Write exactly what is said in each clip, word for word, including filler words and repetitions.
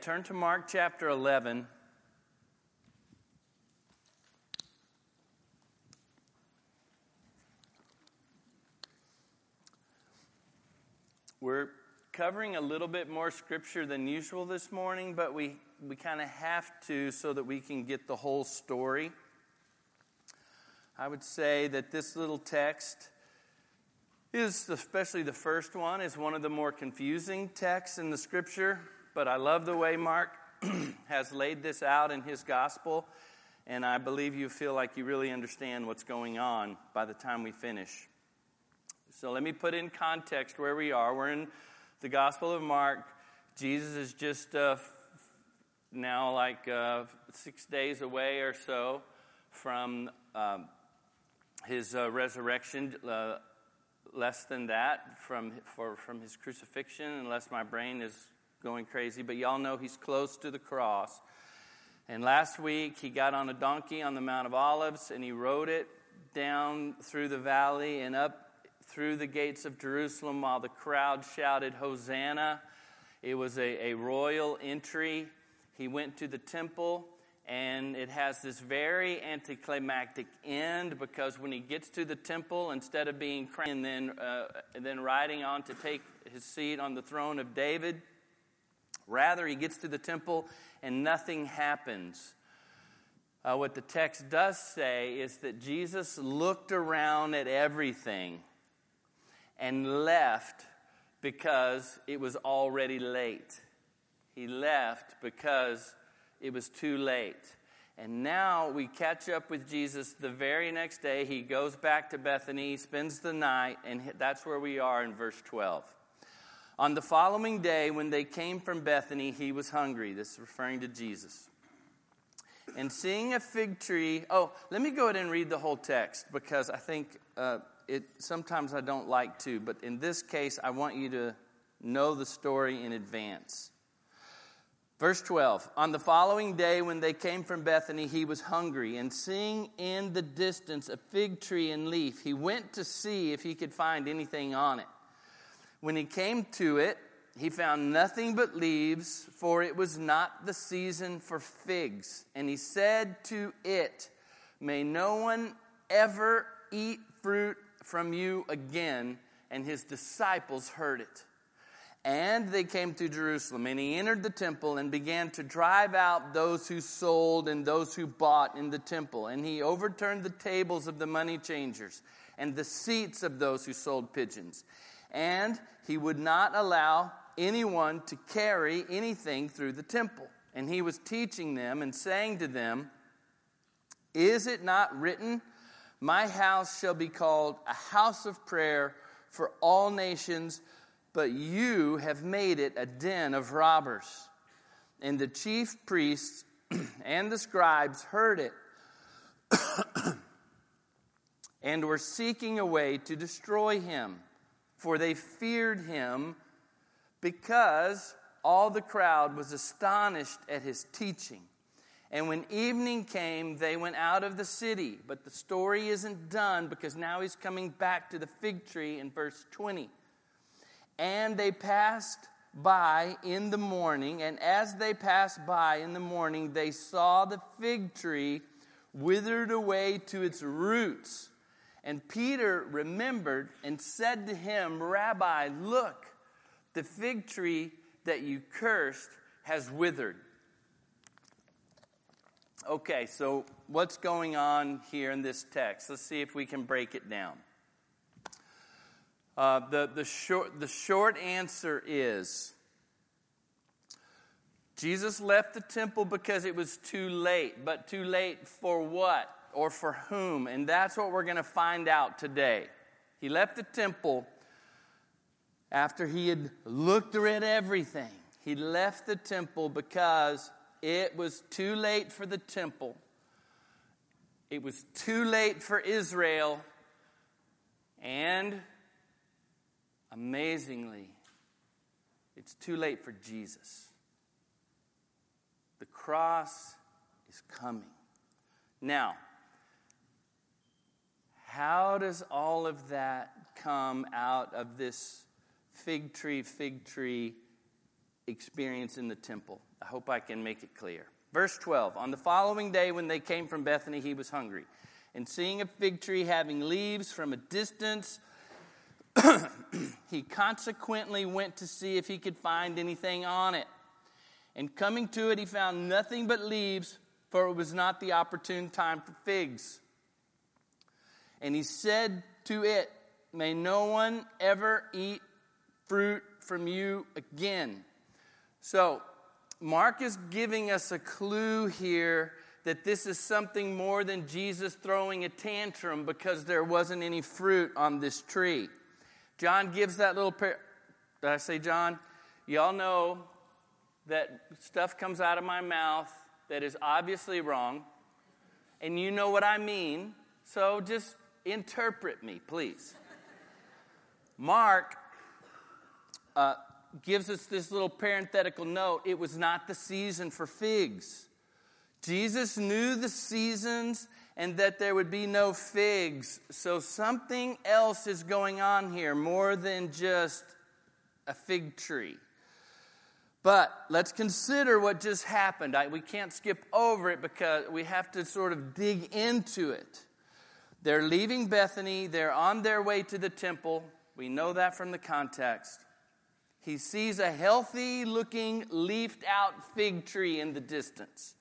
Turn to Mark chapter eleven. We're covering a little bit more scripture than usual this morning, but we, we kind of have to so that we can get the whole story. I would say that this little text is, especially the first one, is one of the more confusing texts in the scripture. But I love the way Mark has laid this out in his gospel, and I believe you feel like you really understand what's going on by the time we finish. So let me put in context where we are. We're in the Gospel of Mark. Jesus is just uh, now like uh, six days away or so from um, his uh, resurrection, uh, less than that from, for, from his crucifixion, unless my brain is going crazy. But y'all know he's close to the cross. And last week he got on a donkey on the Mount of Olives, and he rode it down through the valley and up through the gates of Jerusalem while the crowd shouted, Hosanna. It was a, a royal entry. He went to the temple, and it has this very anticlimactic end, because when he gets to the temple, instead of being crowned and then, uh, and then riding on to take his seat on the throne of David, rather he gets to the temple and nothing happens. Uh, what the text does say is that Jesus looked around at everything and left because it was already late. He left because it was too late. And now we catch up with Jesus the very next day. He goes back to Bethany, spends the night, and that's where we are in verse twelve. On the following day, when they came from Bethany, he was hungry. This is referring to Jesus. And seeing a fig tree... Oh, let me go ahead and read the whole text, because I think... Uh, It, sometimes I don't like to, but in this case, I want you to know the story in advance. Verse twelve, on the following day when they came from Bethany, he was hungry, and seeing in the distance a fig tree and leaf, he went to see if he could find anything on it. When he came to it, he found nothing but leaves, for it was not the season for figs. And he said to it, may no one ever eat fruit from you again. And his disciples heard it. And they came to Jerusalem, and he entered the temple and began to drive out those who sold and those who bought in the temple. And he overturned the tables of the money changers and the seats of those who sold pigeons. And he would not allow anyone to carry anything through the temple. And he was teaching them and saying to them, is it not written, my house shall be called a house of prayer for all nations, but you have made it a den of robbers. And the chief priests and the scribes heard it and were seeking a way to destroy him, for they feared him, because all the crowd was astonished at his teaching. And when evening came, they went out of the city. But the story isn't done, because now he's coming back to the fig tree in verse twenty. And they passed by in the morning, and as they passed by in the morning, they saw the fig tree withered away to its roots. And Peter remembered and said to him, Rabbi, look, the fig tree that you cursed has withered. Okay, so what's going on here in this text? Let's see if we can break it down. Uh, the, the, short, the short answer is, Jesus left the temple because it was too late. But too late for what? Or for whom? And that's what we're going to find out today. He left the temple after he had looked at everything. He left the temple because it was too late for the temple. It was too late for Israel. And amazingly, it's too late for Jesus. The cross is coming. Now, how does all of that come out of this fig tree, fig tree experience in the temple. I hope I can make it clear. Verse twelve, on the following day when they came from Bethany, he was hungry. And seeing a fig tree having leaves from a distance, he consequently went to see if he could find anything on it. And coming to it, he found nothing but leaves, for it was not the opportune time for figs. And he said to it, may no one ever eat fruit from you again. So, Mark is giving us a clue here that this is something more than Jesus throwing a tantrum because there wasn't any fruit on this tree. John gives that little par- did I say John? Y'all know that stuff comes out of my mouth that is obviously wrong, and you know what I mean, so just interpret me, please. Mark uh, gives us this little parenthetical note. It was not the season for figs. Jesus knew the seasons and that there would be no figs. So something else is going on here more than just a fig tree. But let's consider what just happened. I, we can't skip over it because we have to sort of dig into it. They're leaving Bethany. They're on their way to the temple. We know that from the context. He sees a healthy-looking, leafed-out fig tree in the distance.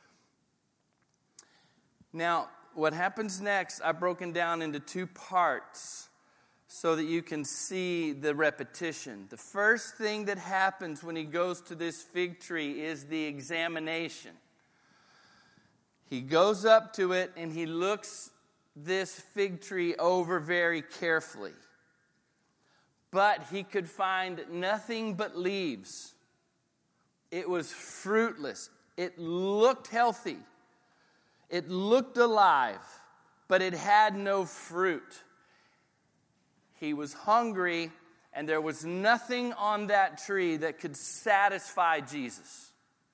Now, what happens next, I've broken down into two parts so that you can see the repetition. The first thing that happens when he goes to this fig tree is the examination. He goes up to it and he looks this fig tree over very carefully. But he could find nothing but leaves. It was fruitless. It looked healthy. It looked alive, but it had no fruit. He was hungry, and there was nothing on that tree that could satisfy Jesus.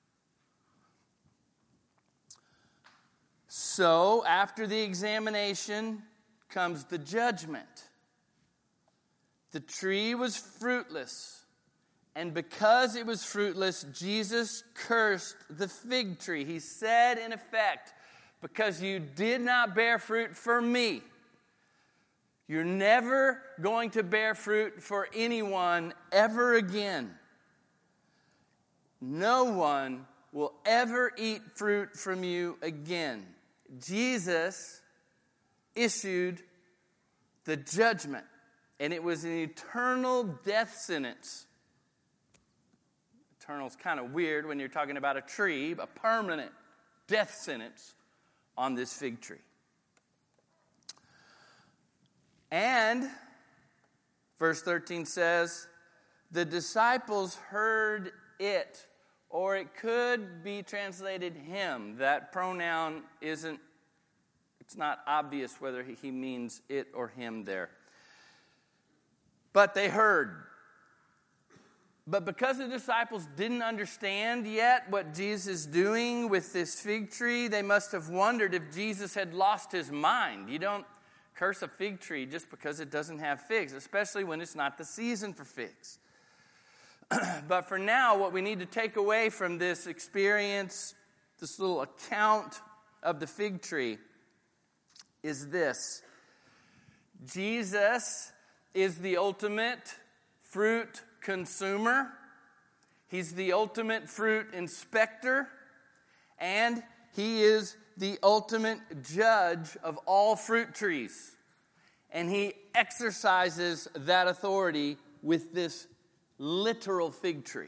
So, after the examination comes the judgment. The tree was fruitless, and because it was fruitless, Jesus cursed the fig tree. He said, in effect, because you did not bear fruit for me, you're never going to bear fruit for anyone ever again. No one will ever eat fruit from you again. Jesus issued the judgment, and it was an eternal death sentence. Eternal is kind of weird when you're talking about a tree, a permanent death sentence on this fig tree. And verse thirteen says, the disciples heard it, or it could be translated him. That pronoun isn't, it's not obvious whether he means it or him there. But they heard. But because the disciples didn't understand yet what Jesus is doing with this fig tree, they must have wondered if Jesus had lost his mind. You don't curse a fig tree just because it doesn't have figs, especially when it's not the season for figs. But for now, what we need to take away from this experience, this little account of the fig tree, is this. Jesus is the ultimate fruit consumer. He's the ultimate fruit inspector. And he is the ultimate judge of all fruit trees. And he exercises that authority with this literal fig tree.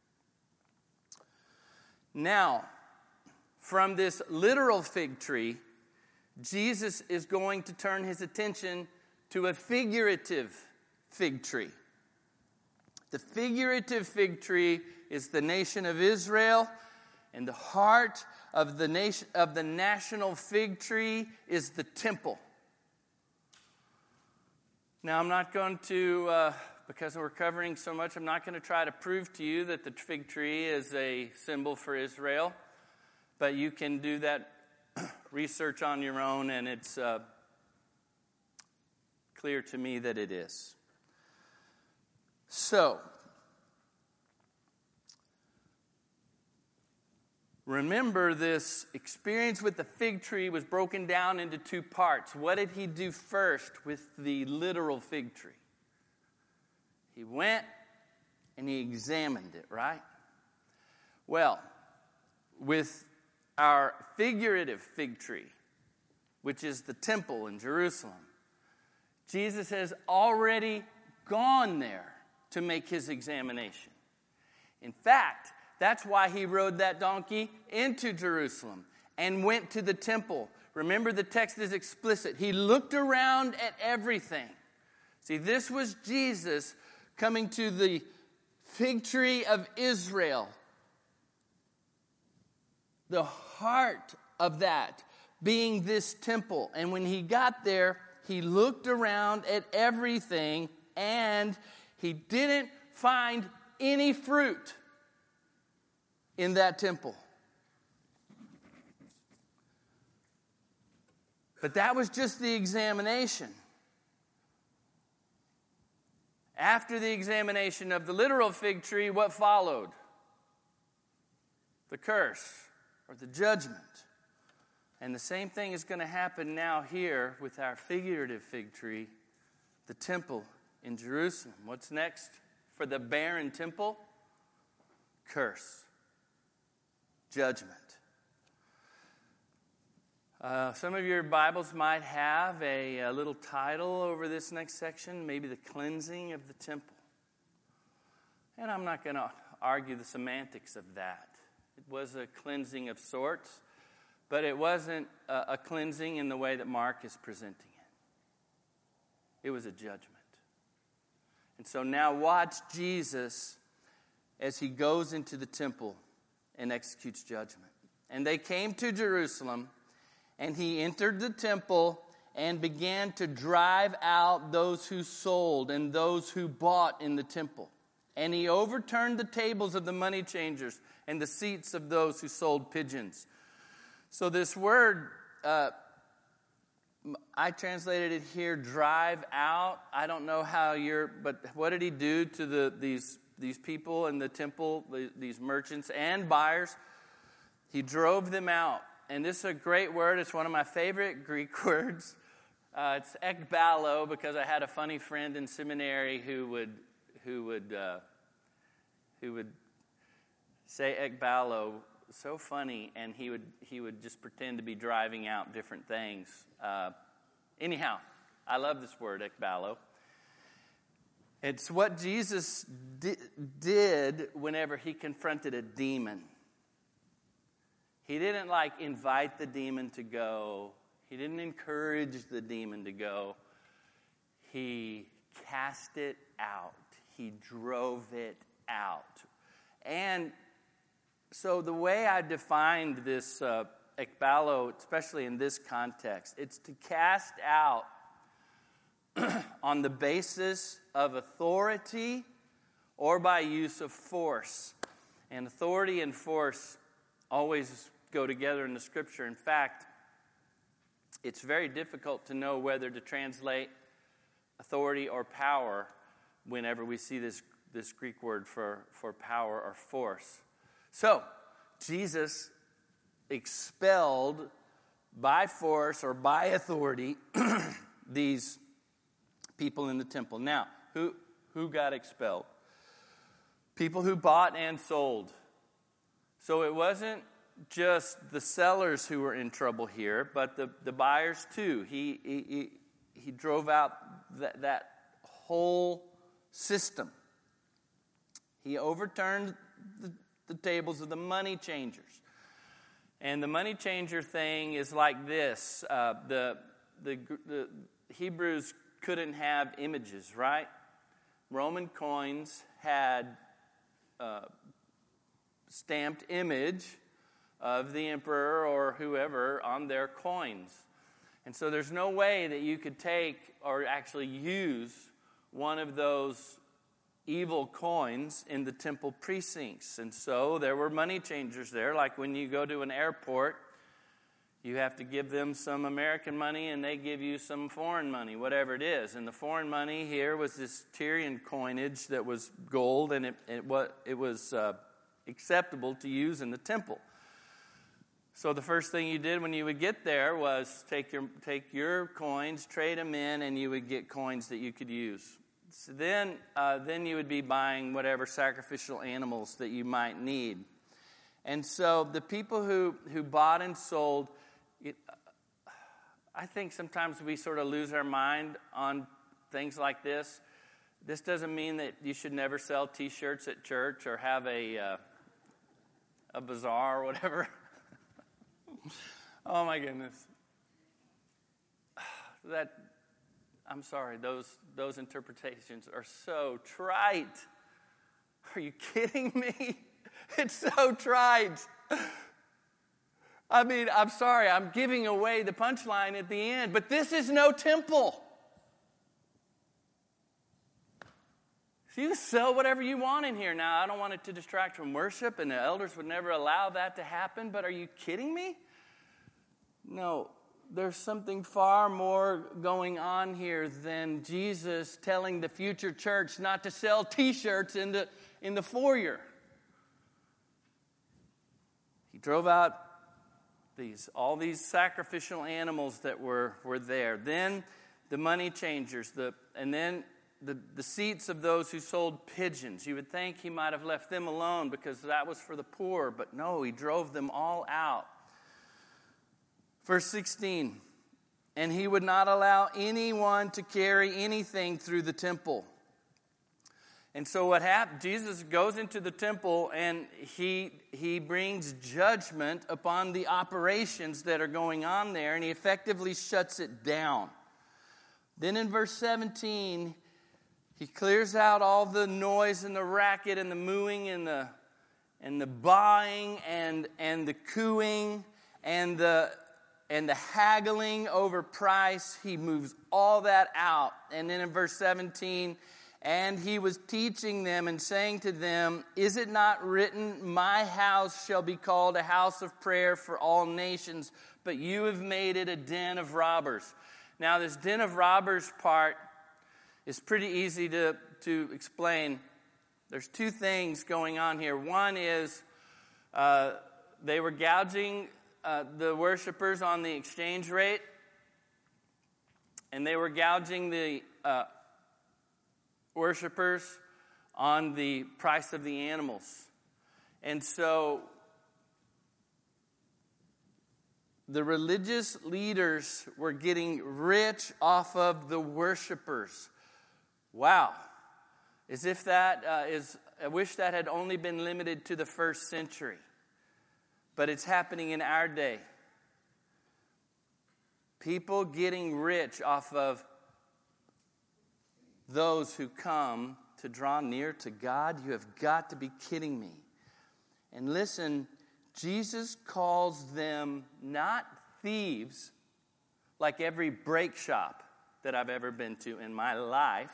Now, from this literal fig tree, Jesus is going to turn his attention to a figurative fig tree. The figurative fig tree is the nation of Israel, and the heart of the nation of the national fig tree is the temple. Now, I'm not going to, uh, because we're covering so much, I'm not going to try to prove to you that the fig tree is a symbol for Israel, but you can do that research on your own, and it's uh, clear to me that it is. So, remember, this experience with the fig tree was broken down into two parts. What did he do first with the literal fig tree? He went and he examined it, right? Well, with our figurative fig tree, which is the temple in Jerusalem, Jesus has already gone there to make his examination. In fact, that's why he rode that donkey into Jerusalem and went to the temple. Remember, the text is explicit. He looked around at everything. See, this was Jesus coming to the fig tree of Israel. The heart of that being this temple. And when he got there, he looked around at everything and he didn't find any fruit in that temple. But that was just the examination. After the examination of the literal fig tree, what followed? The curse or the judgment. And the same thing is going to happen now here with our figurative fig tree, the temple in Jerusalem. What's next for the barren temple? Curse. Judgment. Uh, some of your Bibles might have a, a little title over this next section, maybe the cleansing of the temple. And I'm not going to argue the semantics of that. It was a cleansing of sorts, but it wasn't a, a cleansing in the way that Mark is presenting it. It was a judgment. And so now watch Jesus as he goes into the temple and executes judgment. And they came to Jerusalem, and he entered the temple and began to drive out those who sold and those who bought in the temple. And he overturned the tables of the money changers and the seats of those who sold pigeons. So this word, uh, I translated it here, drive out. I don't know how you're, but what did he do to the these these people in the temple, the, these merchants and buyers? He drove them out. And this is a great word. It's one of my favorite Greek words. Uh, it's ekbalo, because I had a funny friend in seminary who would who would uh, who would say ekbalo so funny, and he would he would just pretend to be driving out different things. Uh, anyhow, I love this word ekbalo. It's what Jesus di- did whenever he confronted a demon. He didn't like invite the demon to go. He didn't encourage the demon to go. He cast it out. He drove it out. And so the way I defined this uh, ekbalo, especially in this context, it's to cast out on the basis of authority or by use of force. And authority and force always go together in the Scripture. In fact, it's very difficult to know whether to translate authority or power whenever we see this, this Greek word for, for power or force. So, Jesus expelled by force or by authority these people in the temple. Now, who, who got expelled? People who bought and sold. So it wasn't just the sellers who were in trouble here, but the, the buyers too. He, he, he, he drove out that, that whole system. He overturned the, the tables of the money changers. And the money changer thing is like this. Uh, the, the, the Hebrews couldn't have images, right? Roman coins had uh, stamped image of the emperor or whoever on their coins. And so there's no way that you could take or actually use one of those evil coins in the temple precincts. And so there were money changers there, like when you go to an airport, you have to give them some American money and they give you some foreign money, whatever it is. And the foreign money here was this Tyrian coinage that was gold, and it, it, what, it was uh, acceptable to use in the temple. So the first thing you did when you would get there was take your take your coins, trade them in, and you would get coins that you could use. So then, uh, then you would be buying whatever sacrificial animals that you might need. And so the people who, who bought and sold, it, I think sometimes we sort of lose our mind on things like this. This doesn't mean that you should never sell T-shirts at church or have a uh, a bazaar or whatever. Oh my goodness. That, I'm sorry, those those interpretations are so trite. Are you kidding me? It's so trite. I mean, I'm sorry, I'm giving away the punchline at the end, but this is no temple. So you sell whatever you want in here. Now, I don't want it to distract from worship, and the elders would never allow that to happen, but are you kidding me? No, there's something far more going on here than Jesus telling the future church not to sell T-shirts in the, in the foyer. He drove out these all these sacrificial animals that were, were there. Then the money changers, the and then the, the seats of those who sold pigeons. You would think he might have left them alone because that was for the poor, but no, he drove them all out. Verse sixteen, and he would not allow anyone to carry anything through the temple. And so what happened, Jesus goes into the temple and he he brings judgment upon the operations that are going on there, and he effectively shuts it down. Then in verse seventeen, he clears out all the noise and the racket and the mooing and the and the baaing and and the cooing and the and the haggling over price. He moves all that out. And then in verse seventeen, and he was teaching them and saying to them, is it not written, my house shall be called a house of prayer for all nations, but you have made it a den of robbers. Now this den of robbers part is pretty easy to, to explain. There's two things going on here. One is uh, they were gouging uh, the worshipers on the exchange rate, and they were gouging the uh, worshipers on the price of the animals. And so the religious leaders were getting rich off of the worshipers. Wow. As if that uh, is, I wish that had only been limited to the first century. But it's happening in our day. People getting rich off of those who come to draw near to God. You have got to be kidding me. And listen, Jesus calls them not thieves, like every break shop that I've ever been to in my life.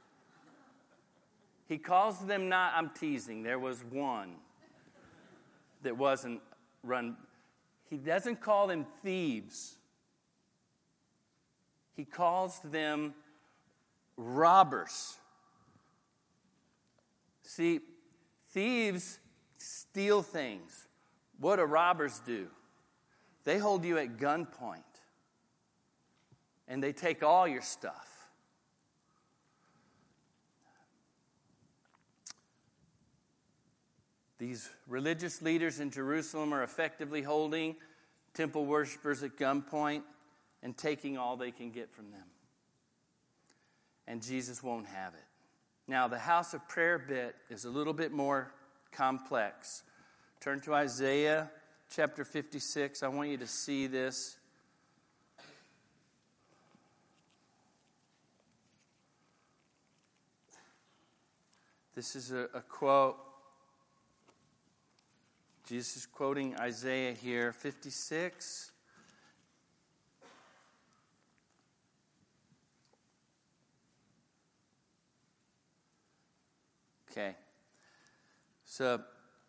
He calls them not, I'm teasing, there was one that wasn't run. He doesn't call them thieves. He calls them robbers. See, thieves steal things. What do robbers do? They hold you at gunpoint. And they take all your stuff. These religious leaders in Jerusalem are effectively holding temple worshipers at gunpoint and taking all they can get from them. And Jesus won't have it. Now, the house of prayer bit is a little bit more complex. Turn to Isaiah chapter fifty-six. I want you to see this. This is a, a quote. Jesus is quoting Isaiah here, fifty-six. Okay. So,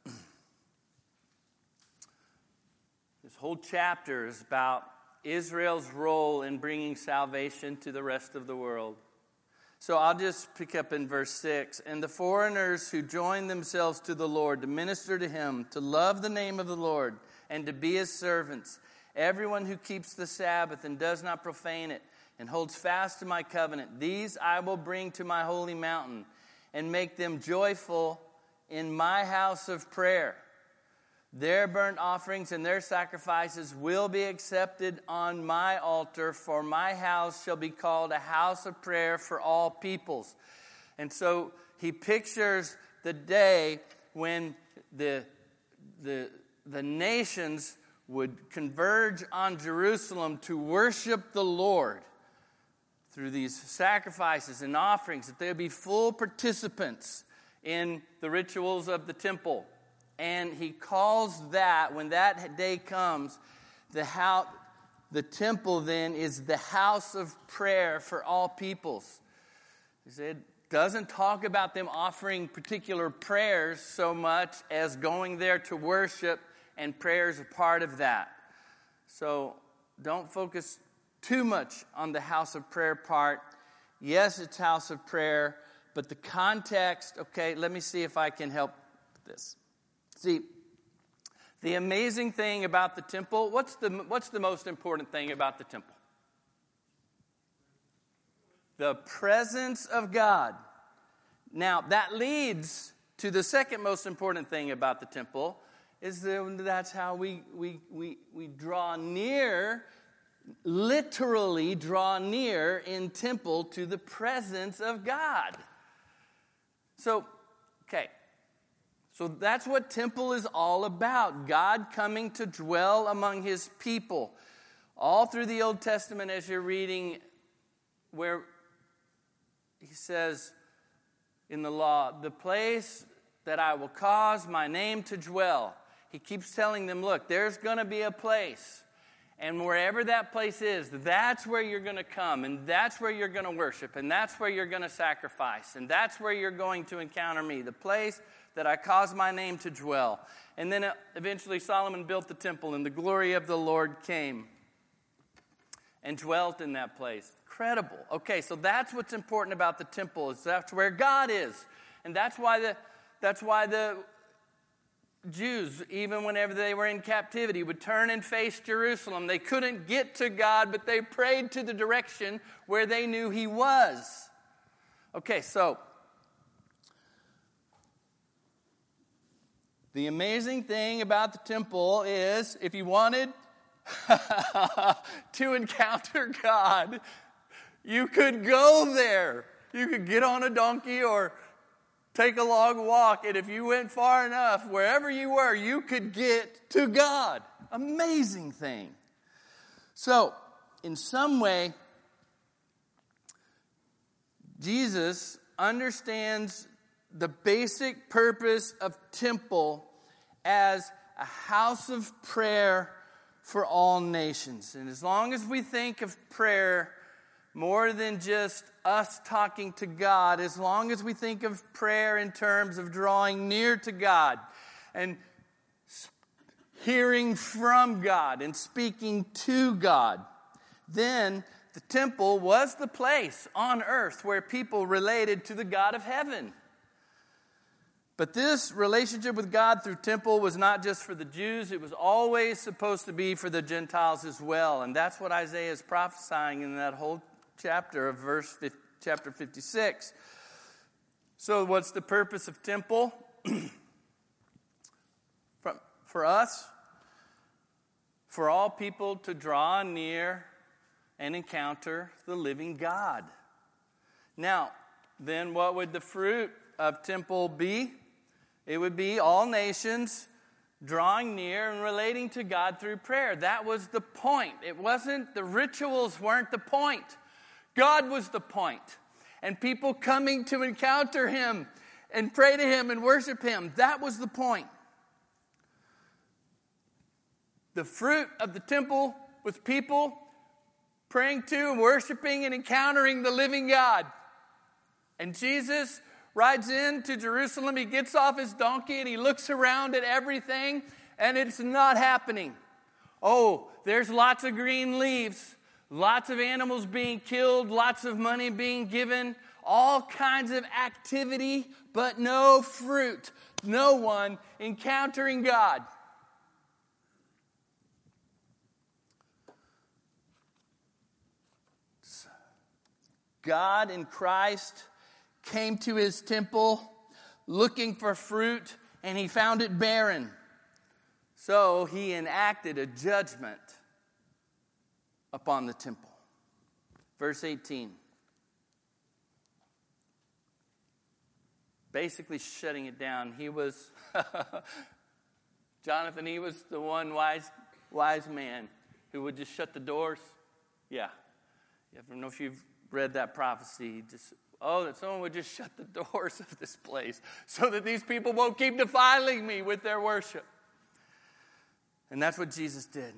this whole chapter is about Israel's role in bringing salvation to the rest of the world. So I'll just pick up in verse six. And the foreigners who join themselves to the Lord to minister to him, to love the name of the Lord, and to be his servants, everyone who keeps the Sabbath and does not profane it, and holds fast to my covenant, these I will bring to my holy mountain, and make them joyful in my house of prayer. Their burnt offerings and their sacrifices will be accepted on my altar, for my house shall be called a house of prayer for all peoples. And so he pictures the day when the, the, the nations would converge on Jerusalem to worship the Lord through these sacrifices and offerings, that they would be full participants in the rituals of the temple. And he calls that, when that day comes, the house, the temple then is the house of prayer for all peoples. He said, doesn't talk about them offering particular prayers so much as going there to worship, and prayer is a part of that. So don't focus too much on the house of prayer part. Yes, it's house of prayer, but the context, okay, let me see if I can help with this. See, the amazing thing about the temple, what's the, what's the most important thing about the temple? The presence of God. Now, that leads to the second most important thing about the temple, is that that's how we, we, we, we draw near, literally draw near in temple to the presence of God. So, okay. So that's what temple is all about. God coming to dwell among his people. All through the Old Testament, as you're reading, where he says in the law, the place that I will cause my name to dwell. He keeps telling them, look, there's going to be a place. And wherever that place is, that's where you're going to come. And that's where you're going to worship. And that's where you're going to sacrifice. And that's where you're going to encounter me. The place that I cause my name to dwell. And then eventually Solomon built the temple, and the glory of the Lord came and dwelt in that place. Incredible. Okay, so that's what's important about the temple, is that's where God is. And that's why the that's why the Jews, even whenever they were in captivity, would turn and face Jerusalem. They couldn't get to God, but they prayed to the direction where they knew he was. Okay, so the amazing thing about the temple is, if you wanted to encounter God, you could go there. You could get on a donkey or take a long walk, and if you went far enough, wherever you were, you could get to God. Amazing thing. So, in some way, Jesus understands the basic purpose of temple as a house of prayer for all nations. And as long as we think of prayer more than just us talking to God, as long as we think of prayer in terms of drawing near to God and hearing from God and speaking to God, then the temple was the place on earth where people related to the God of heaven. But this relationship with God through temple was not just for the Jews. It was always supposed to be for the Gentiles as well. And that's what Isaiah is prophesying in that whole chapter of verse chapter fifty-six. So what's the purpose of temple? for, for us, for all people to draw near and encounter the living God. Now, then what would the fruit of temple be? It would be all nations drawing near and relating to God through prayer. That was the point. It wasn't, the rituals weren't the point. God was the point. And people coming to encounter him and pray to him and worship him, that was the point. The fruit of the temple was people praying to and worshiping and encountering the living God. And Jesus rides into Jerusalem. He gets off his donkey and he looks around at everything, and it's not happening. Oh, there's lots of green leaves, lots of animals being killed, lots of money being given. all kinds of activity, but no fruit. No one encountering God. God in Christ came to his temple looking for fruit, and he found it barren. So he enacted a judgment upon the temple. Verse eighteen. Basically shutting it down. He was, Jonathan, he was the one wise, wise man who would just shut the doors. Yeah. I don't know if you've read that prophecy. Just oh, that someone would just shut the doors of this place so that these people won't keep defiling me with their worship. And that's what Jesus did.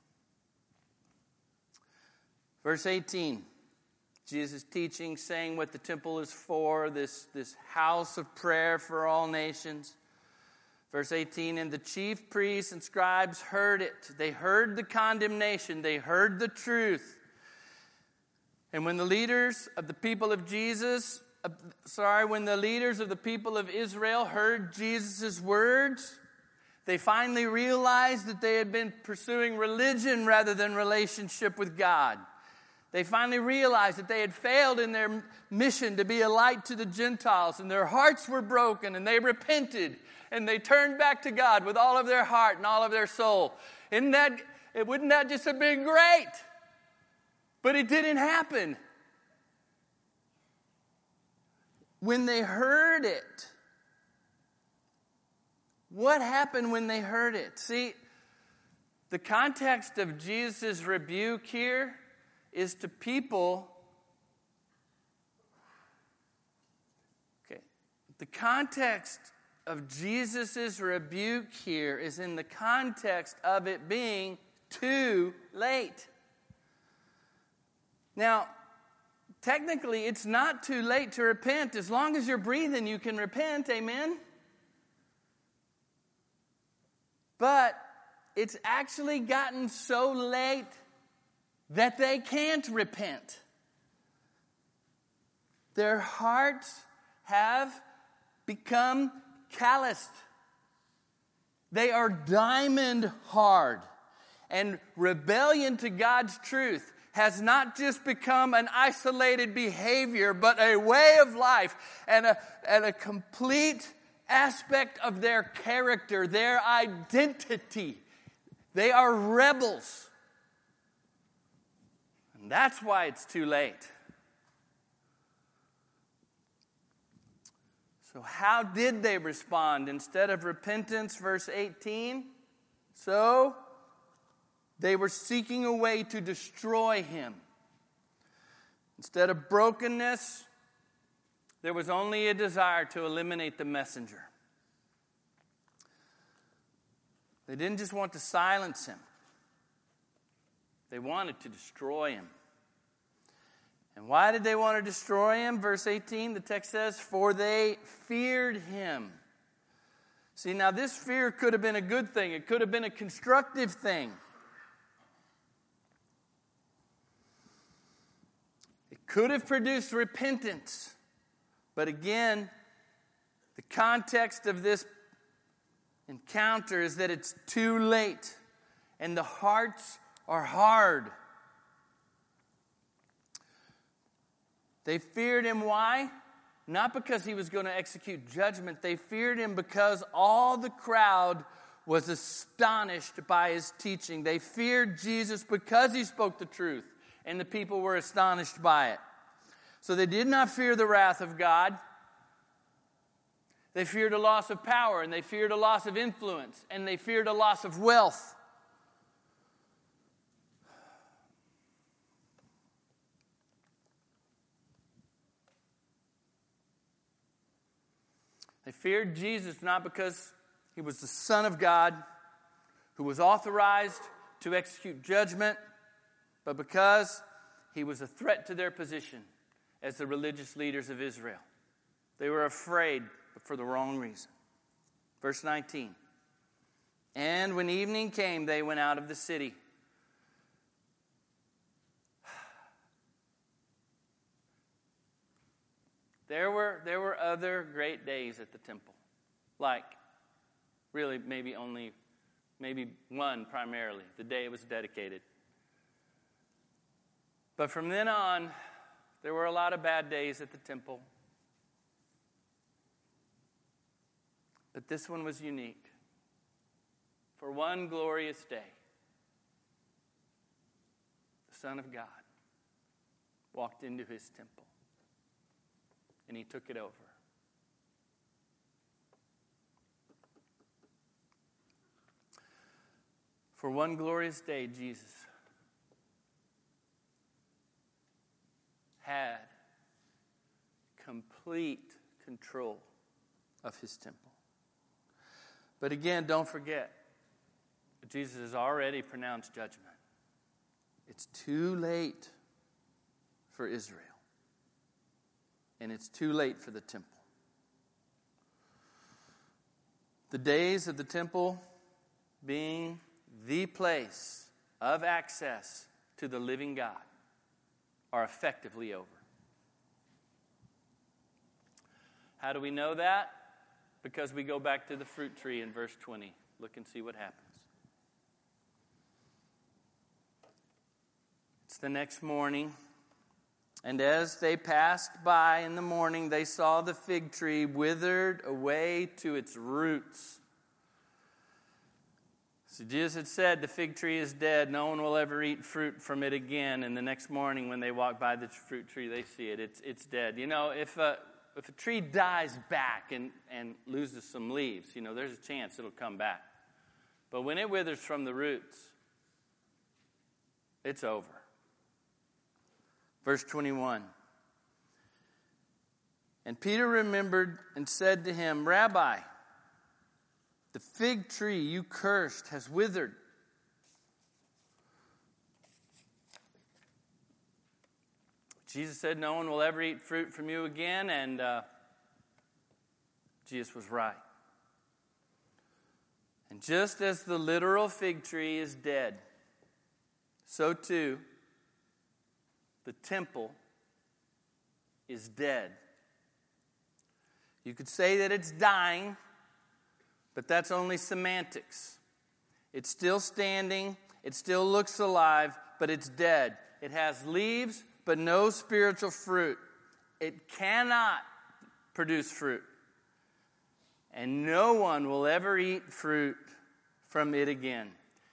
Verse eighteen, Jesus teaching, saying what the temple is for, this, this house of prayer for all nations. Verse eighteen, and the chief priests and scribes heard it. They heard the condemnation. They heard the truth. And when the leaders of the people of Jesus, uh, sorry, when the leaders of the people of Israel heard Jesus' words, they finally realized that they had been pursuing religion rather than relationship with God. They finally realized that they had failed in their mission to be a light to the Gentiles, and their hearts were broken, and they repented, and they turned back to God with all of their heart and all of their soul. Isn't that, wouldn't that just have been great? But it didn't happen. When they heard it, what happened when they heard it? See, the context of Jesus' rebuke here is to people. Okay, the context of Jesus' rebuke here is in the context of it being too late. Now, technically, it's not too late to repent. As long as you're breathing, you can repent. Amen? But it's actually gotten so late that they can't repent. Their hearts have become calloused. They are diamond hard. And rebellion to God's truth has not just become an isolated behavior, but a way of life and a, and a complete aspect of their character, their identity. They are rebels. And that's why it's too late. So how did they respond? Instead of repentance, verse eighteen, so they were seeking a way to destroy him. Instead of brokenness, there was only a desire to eliminate the messenger. They didn't just want to silence him. They wanted to destroy him. And why did they want to destroy him? Verse eighteen, the text says, for they feared him. See, now this fear could have been a good thing. It could have been a constructive thing. It could have produced repentance. But again, the context of this encounter is that it's too late. And the hearts are hard. They feared him. Why? Not because he was going to execute judgment. They feared him because all the crowd was astonished by his teaching. They feared Jesus because he spoke the truth, and the people were astonished by it. So they did not fear the wrath of God. They feared a loss of power, and they feared a loss of influence, and they feared a loss of wealth. They feared Jesus not because he was the Son of God who was authorized to execute judgment, but because he was a threat to their position as the religious leaders of Israel. They were afraid, but for the wrong reason. Verse nineteen. And when evening came, they went out of the city. There were, there were other great days at the temple. Like, really, maybe only, maybe one primarily, the day it was dedicated. But from then on, there were a lot of bad days at the temple. But this one was unique. For one glorious day, the Son of God walked into his temple, and he took it over. For one glorious day, Jesus had complete control of his temple. But again, don't forget, Jesus has already pronounced judgment. It's too late for Israel. And it's too late for the temple. The days of the temple being the place of access to the living God are effectively over. How do we know that? Because we go back to the fruit tree in verse twenty. Look and see what happens. It's the next morning. And as they passed by in the morning, they saw the fig tree withered away to its roots. So Jesus had said, the fig tree is dead. No one will ever eat fruit from it again. And the next morning when they walk by the fruit tree, they see it. It's, it's dead. You know, if a, if a tree dies back and, and loses some leaves, you know, there's a chance it'll come back. But when it withers from the roots, it's over. Verse twenty-one. And Peter remembered and said to him, Rabbi, the fig tree you cursed has withered. Jesus said, no one will ever eat fruit from you again, and uh, Jesus was right. And just as the literal fig tree is dead, so too the temple is dead. You could say that it's dying, but that's only semantics. It's still standing, it still looks alive, but it's dead. It has leaves, but no spiritual fruit. It cannot produce fruit. And no one will ever eat fruit from it again.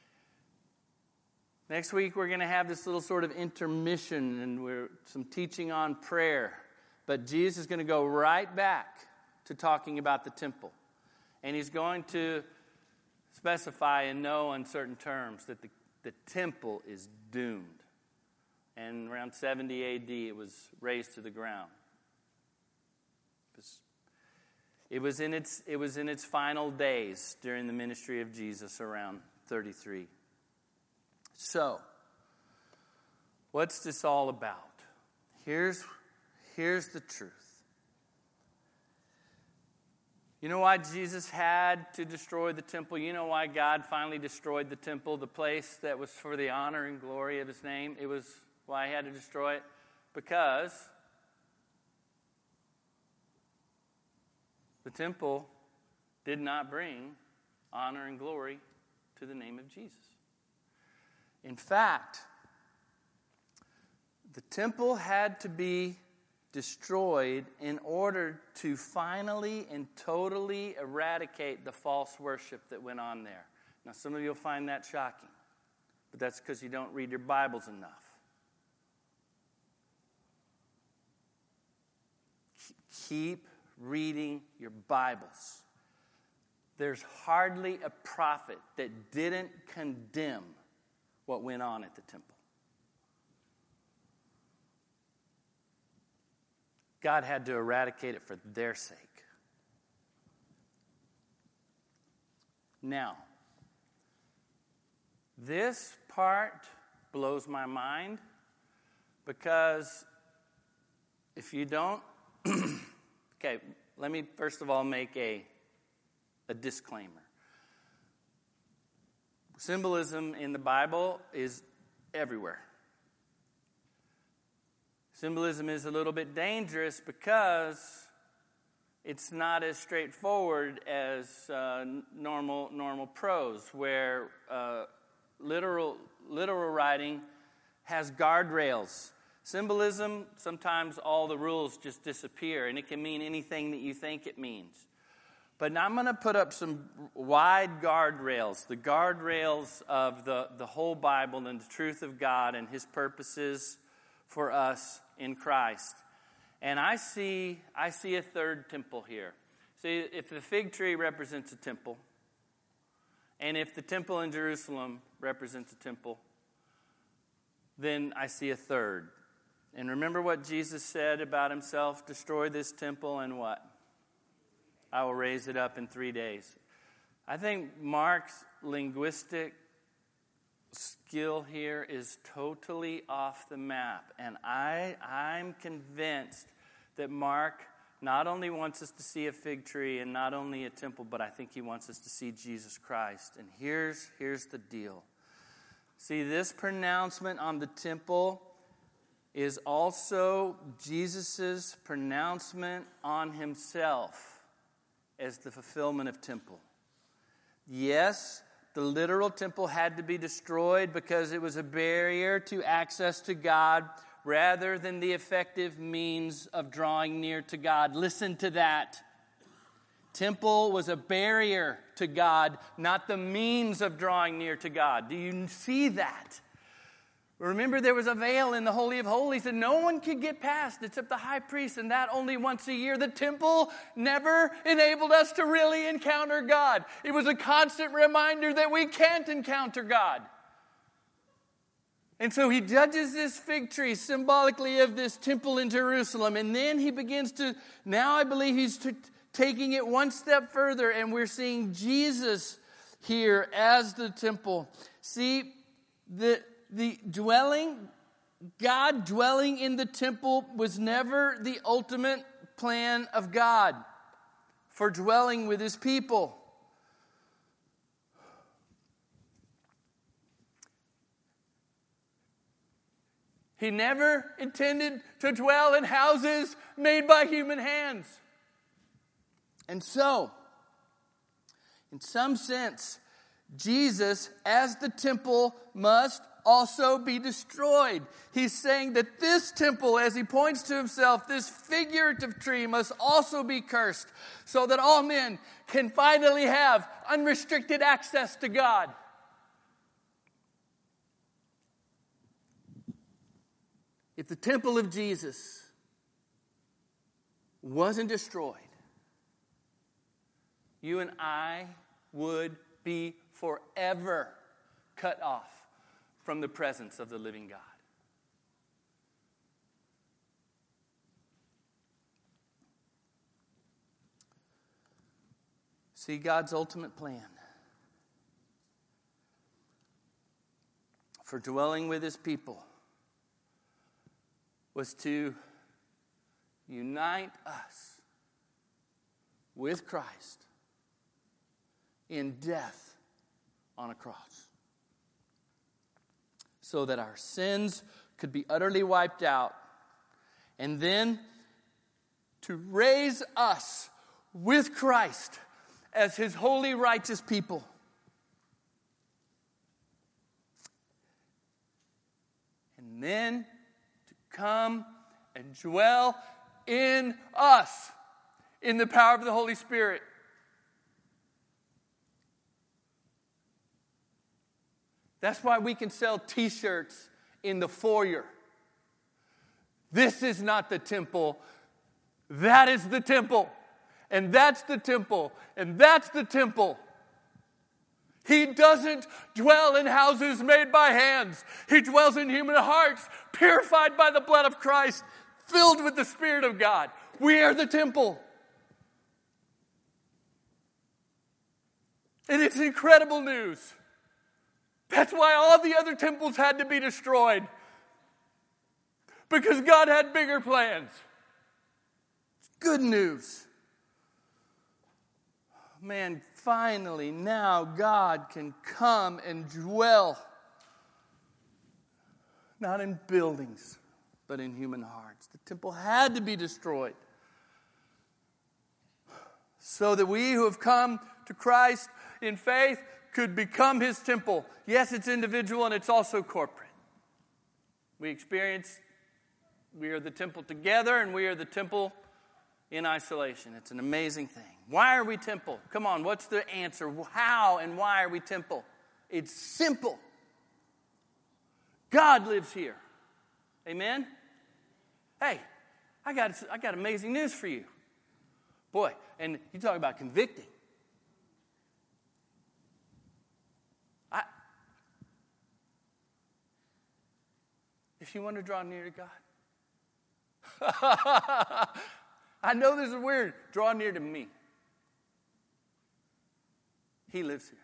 Next week, we're going to have this little sort of intermission, and we're some teaching on prayer. But Jesus is going to go right back to talking about the temple. And he's going to specify in no uncertain terms that the, the temple is doomed. And around seventy A D, it was razed to the ground. It was, it was in its, it was in its final days during the ministry of Jesus, around thirty-three. So, what's this all about? Here's, here's the truth. You know why Jesus had to destroy the temple? You know why God finally destroyed the temple, the place that was for the honor and glory of his name? It was why he had to destroy it. Because the temple did not bring honor and glory to the name of Jesus. In fact, the temple had to be destroyed in order to finally and totally eradicate the false worship that went on there. Now, some of you will find that shocking, but that's because you don't read your Bibles enough. Keep reading your Bibles. There's hardly a prophet that didn't condemn what went on at the temple. God had to eradicate it for their sake. Now, this part blows my mind because if you don't, okay, let me first of all make a, a disclaimer. Symbolism in the Bible is everywhere. Symbolism is a little bit dangerous because it's not as straightforward as uh, normal normal prose, where uh, literal literal writing has guardrails. Symbolism, sometimes all the rules just disappear, and it can mean anything that you think it means. But now I'm going to put up some wide guardrails, the guardrails of the, the whole Bible and the truth of God and His purposes for us in Christ. And I see, I see a third temple here. See, if the fig tree represents a temple, and if the temple in Jerusalem represents a temple, then I see a third. And remember what Jesus said about Himself: destroy this temple and what? I will raise it up in three days. I think Mark's linguistic skill here is totally off the map. And I, I'm convinced that Mark not only wants us to see a fig tree and not only a temple, but I think he wants us to see Jesus Christ. And here's, here's the deal. See, this pronouncement on the temple is also Jesus' pronouncement on Himself as the fulfillment of temple. Yes, the literal temple had to be destroyed because it was a barrier to access to God rather than the effective means of drawing near to God. Listen to that. Temple was a barrier to God, not the means of drawing near to God. Do you see that? Remember, there was a veil in the Holy of Holies that no one could get past except the high priest, and that only once a year. The temple never enabled us to really encounter God. It was a constant reminder that we can't encounter God. And so He judges this fig tree symbolically of this temple in Jerusalem, and then He begins to, now I believe He's t- taking it one step further, and we're seeing Jesus here as the temple. See, the The dwelling, God dwelling in the temple was never the ultimate plan of God for dwelling with His people. He never intended to dwell in houses made by human hands. And so, in some sense, Jesus, as the temple, must also be destroyed. He's saying that this temple, as He points to Himself, this figurative tree must also be cursed so that all men can finally have unrestricted access to God. If the temple of Jesus wasn't destroyed, you and I would be forever cut off from the presence of the living God. See, God's ultimate plan for dwelling with His people was to unite us with Christ in death on a cross, so that our sins could be utterly wiped out, and then to raise us with Christ as His holy, righteous people. And then to come and dwell in us in the power of the Holy Spirit. That's why we can sell t-shirts in the foyer. This is not the temple. That is the temple. And that's the temple. And that's the temple. He doesn't dwell in houses made by hands. He dwells in human hearts, purified by the blood of Christ, filled with the Spirit of God. We are the temple. And it's incredible news. That's why all the other temples had to be destroyed. Because God had bigger plans. It's good news. Man, finally, now God can come and dwell. Not in buildings, but in human hearts. The temple had to be destroyed so that we who have come to Christ in faith could become his temple. Yes, it's individual and it's also corporate. We experience, we are the temple together and we are the temple in isolation. It's an amazing thing. Why are we temple? Come on, what's the answer? How and why are we temple? It's simple. God lives here. Amen? Hey, I got, I got amazing news for you. Boy, and you talk about convicting. I, if you want to draw near to God, I know this is weird. Draw near to me. He lives here.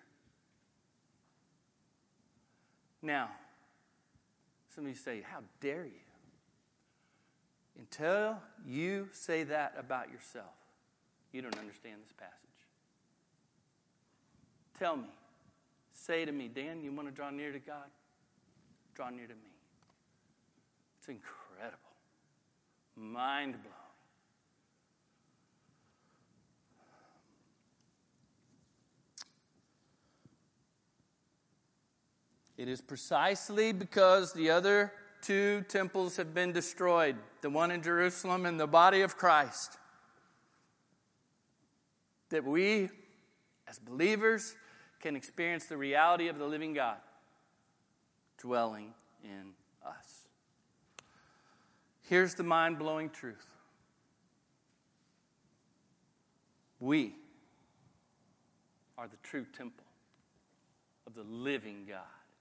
Now, some of you say, how dare you? Until you say that about yourself, you don't understand this passage. Tell me, say to me, Dan, you want to draw near to God? Draw near to me. It's incredible. Mind-blowing. It is precisely because the other two temples have been destroyed, the one in Jerusalem and the body of Christ, that we, as believers, can experience the reality of the living God dwelling in us. Here's the mind-blowing truth. We are the true temple of the living God.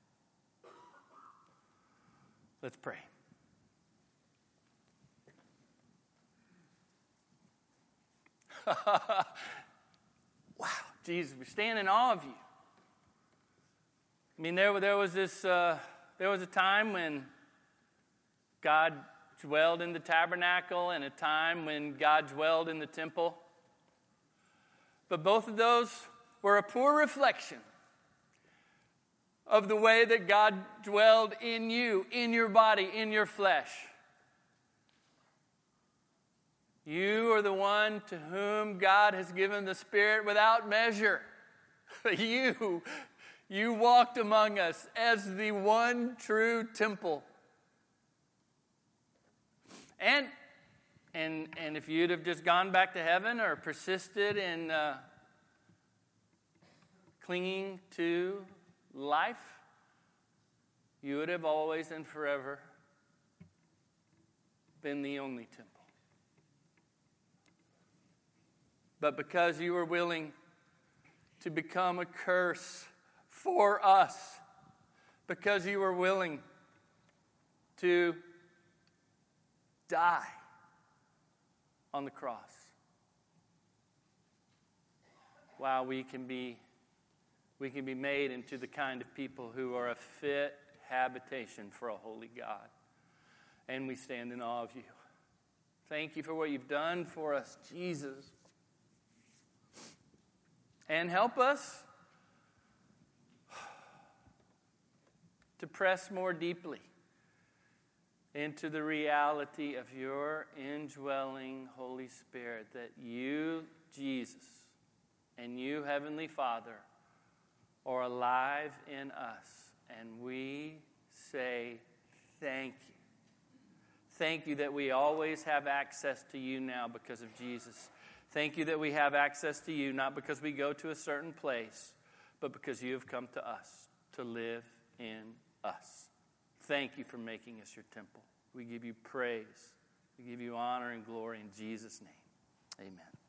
Let's pray. Wow, Jesus, we stand in awe of you. I mean, there, there was this, uh, there was a time when God dwelled in the tabernacle and a time when God dwelled in the temple. But both of those were a poor reflection of the way that God dwelled in you, in your body, in your flesh. You are the one to whom God has given the Spirit without measure. You, you walked among us as the one true temple. And, and, and if you'd have just gone back to heaven or persisted in uh, clinging to life, you would have always and forever been the only temple. But because you were willing to become a curse for us, because you were willing to die on the cross, wow, we can be We can be made into the kind of people who are a fit habitation for a holy God. And we stand in awe of you. Thank you for what you've done for us, Jesus. And help us to press more deeply into the reality of your indwelling Holy Spirit, that you, Jesus, and you, Heavenly Father, are alive in us, and we say thank you. Thank you that we always have access to you now because of Jesus. Thank you that we have access to you not because we go to a certain place, but because you have come to us to live in us. Thank you for making us your temple. We give you praise. We give you honor and glory in Jesus' name. Amen.